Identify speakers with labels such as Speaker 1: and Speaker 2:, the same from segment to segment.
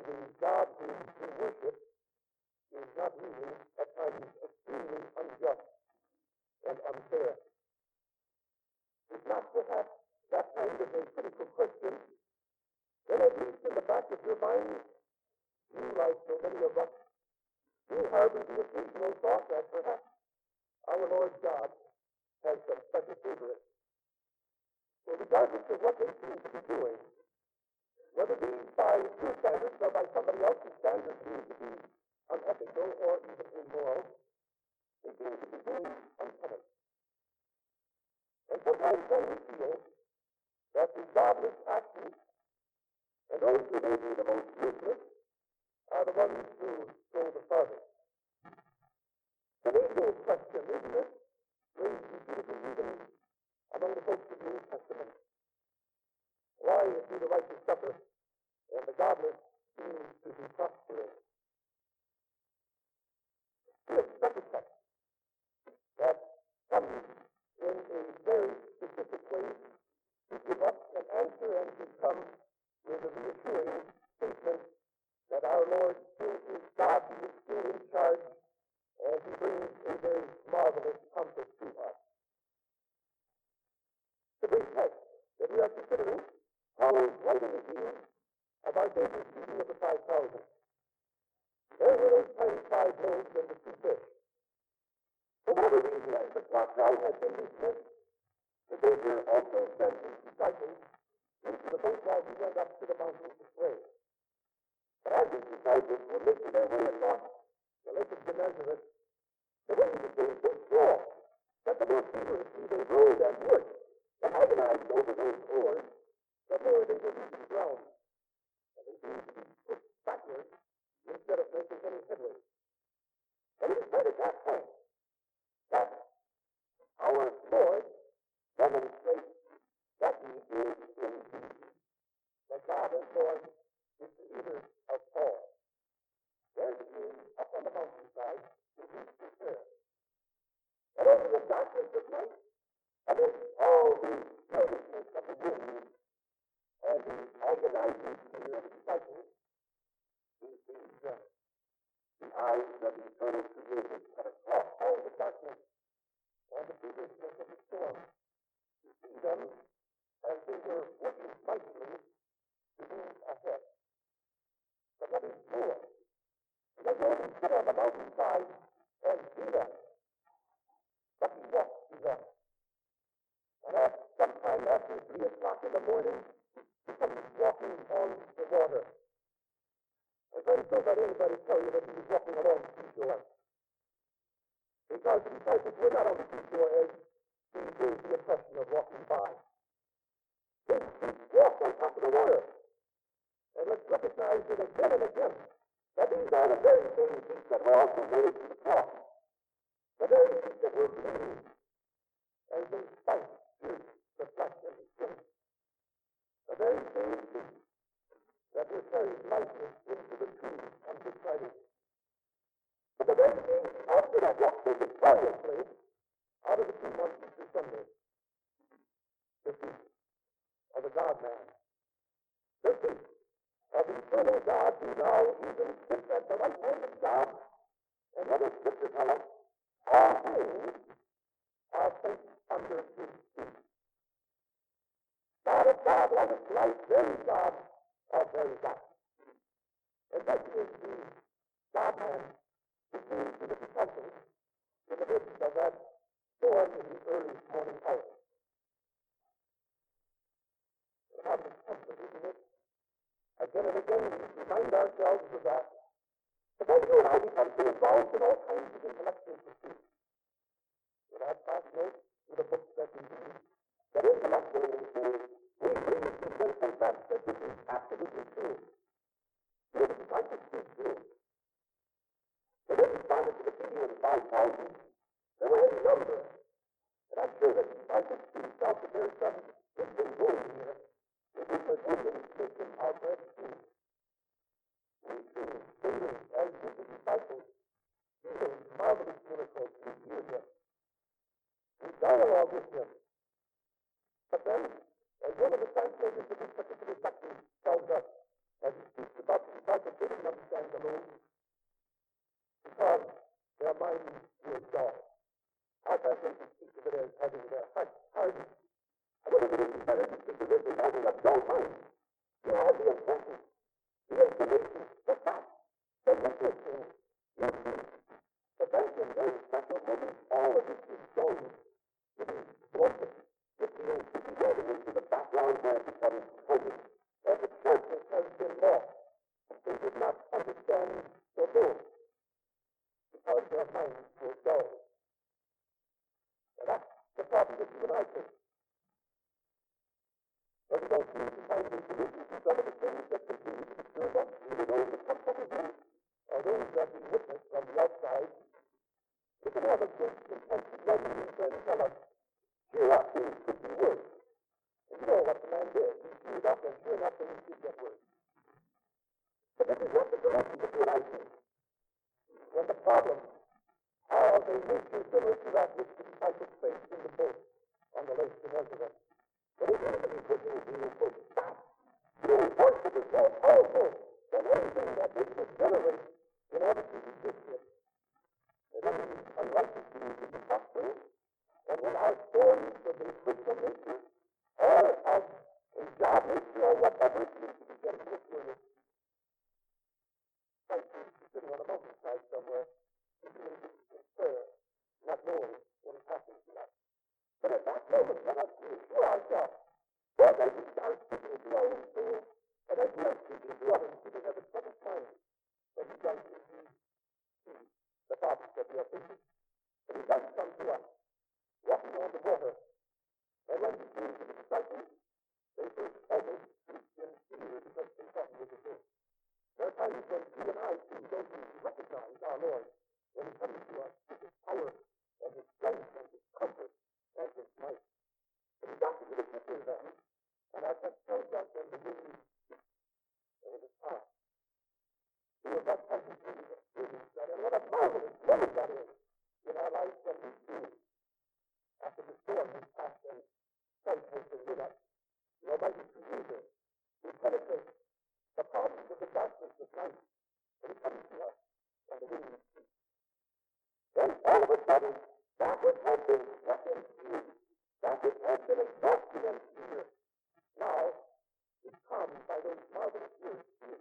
Speaker 1: the God whom we worship is not really at times extremely unjust and unfair. It's not perhaps that kind of a critical question, then at least in the back of your mind, you, like so many of us, you harbor the occasional thought that perhaps our Lord God has some special favorites. So regardless of what they seem to be doing, whether these by your standards or by somebody else's standards seem to be unethical or even immoral, they seem to be doing unpunished. And sometimes then we feel that the godless actions, and those who may be the most useless, are the ones who go the farthest. The age-old question, isn't it, raised repeatedly even among the folks of the New Testament? Why do the righteous suffer and the godless seem to be prospering? Here's such a text that comes in a very specific way to give us an answer and to come with a reassuring statement that our Lord still is God, He is still in charge, and He brings a very marvelous comfort to us. The great text that we are considering follows right in the heels of our favorite feeding of the 5,000. There were those 25 loaves and the 2 fish. For whatever reason, as the clock now had been dismissed, the Savior also sent His disciples into the boat while He went up to the mountain to pray. But as His disciples were making their way across the Lake of Gennesaret, the wind became so strong that the more feverishly they rowed and worked and agonized over those oars, the more they were losing ground, and they seemed to be pushed backwards instead of making any headway. And it is right at that point that our Lord demonstrates that He is indeed the God and Lord, the Creator of all. There He is up on the mountainside with His prayer. And over the darkness of night, amidst all the fierceness of the wind and the agonizing fear of the disciples, He sees them. The eyes of the eternal Creator cut across all the darkness and the fierceness of the storm. You see them as they were working mightily to move ahead. But what is more, they don't sit on the mountainside and see them, but He walks to them. And at sometime after 3 o'clock in the morning, He comes walking on the water. And friends, don't let anybody tell you that He was walking along the seashore. Because the disciples were not on the seashore as He gave the impression of walking by. His feet walked on top of the water. And let's recognize it again and again that these are the very same feet that were also made to the cross. The very feet that were bleeding as they spiked through the flesh and the skin. The very same feet that were carried lightly into the tomb on Good Friday. But the very same feet also that walked so victoriously out of the tomb on Easter Sunday. The feet of the God-man. The feet of the eternal God who now even sits at the right hand of God. And what does Scripture tell us? All things are placed under His feet. God of God, like a light, very God of very God. And that is the God-man who came to the disciples in the midst of that storm in the early morning hours. How much comfort, isn't it? Again and again we remind ourselves of that. But then you and I become so involved in all kinds of intellectual pursuits. With our class notes, with the books that we read, that intellectually we read and confess that this is absolutely true. Here the disciples did too. When they responded to the feeding of the 5,000, there were any number. And I'm sure that the disciples too felt that there's some distant goal here. It was a good indication of their faith. We too, daily, as with the disciples, see those marvelous miracles. We hear Him. We dialogue with Him. But then, as one of the translators of this particular section tells us, as he speaks about the disciples don't mind. You have the impression, the information, the facts, the literature. You see, the bank is very special because all of this is shown to be broken. If you go into the background where it becomes focused, and the surface has been lost, they did not understand the rules because their minds were dull. And that's the problem that you and I face. But we don't need to find the solutions to some of the things that continue to disturb us, even those that come from within, or those that we witness from the outside. We can have a good, intense, loving friend tell us, cheer up, things could be worse. And you know what the man did. He cheered up, and sure enough, things did get worse. But this is not the direction that you and I take. When the problem of a nature similar to that which the disciples faced in the boat on the lake Gennesaret, but it is to be pushing you to stop. You voice of is more powerful than anything that nature generates in order to resist it. And when the unrighteous beings to be suffering, and when our storms of the Christian nature, or of a job nature, or whatever it is to be getting this word, like sitting on a mountainside somewhere, in prayer, not knowing what is happening to us. But at that moment, let us reassure ourselves, Lord, as we are speaking to our own soul, and as we are speaking to others who may have a troubled mind, that He does indeed see the problems that we are facing. And He does come to us, walking on the water. And when He came to the disciples, they first almost shrieked in fear because they thought He was a ghost. There are times when you and I, too, don't need to recognize our Lord when He comes to us with His power and His strength and His comfort and His might. But He got to the picture then, and as that tells us in the movie, it is time. He was that present Jesus, that, and what a marvelous moment that is in our lives when we see, after the storm has passed and Christ has been with us, the Almighty Creator, who penetrates the problems of the darkness of night, and He comes to us on the wings of peace. Then all of a sudden, that which had been stuck in fear, that which had been exhausted in fear, now is calmed by those marvelous words, fear.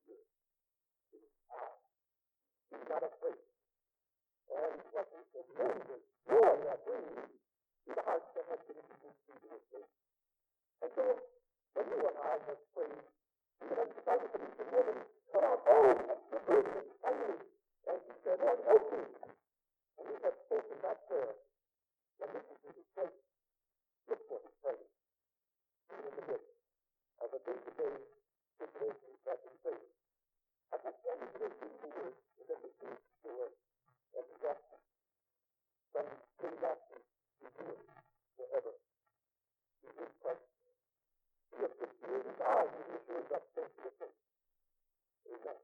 Speaker 1: He's not afraid. And what it brings is joy that brings to the hearts that have been introduced into His faith. And so, when you and I have prayed, even as the disciples of the woman come out, oh, the person finally, and she said, Lord, help me. And we have spoken that prayer. And this is His faith. Look for His presence. Even in the midst of a day-to-day situation that we face. I just want to give you the word that we can do it and the gospel. From the gospel, we do it forever. We do Christ. We have to hear His eyes and He assures us face to face. Amen.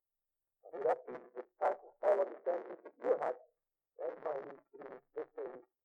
Speaker 1: And that peace which passes all understanding to your heart and mind through this day